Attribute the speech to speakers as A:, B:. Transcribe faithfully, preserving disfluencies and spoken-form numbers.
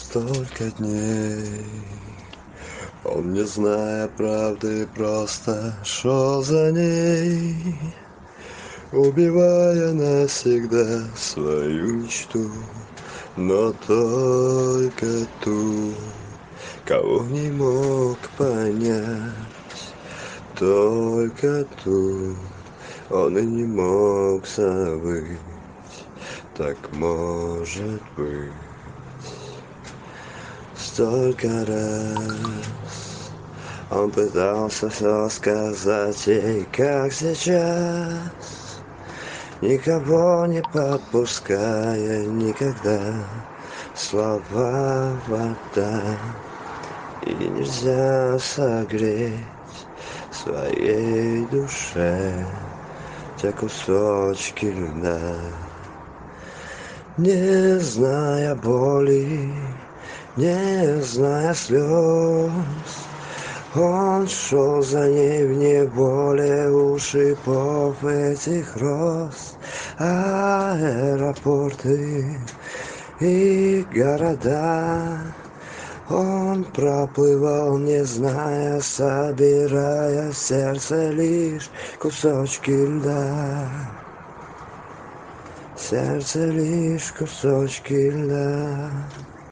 A: столько дней. Он, не зная правды, просто шел за ней, убивая навсегда свою мечту, но только ту, кого не мог понять, только ту он и не мог забыть. Так может быть. Столько раз он пытался все сказать ей, как сейчас, никого не подпуская никогда. Слова вода, и нельзя согреть своей душе те кусочки льда. Не зная боли, не зная слез, он шел за ней в неволе у шипов этих роз. Аэропорты и города он проплывал, не зная, собирая в сердце лишь кусочки льда. Сердце лишь кусочки льда.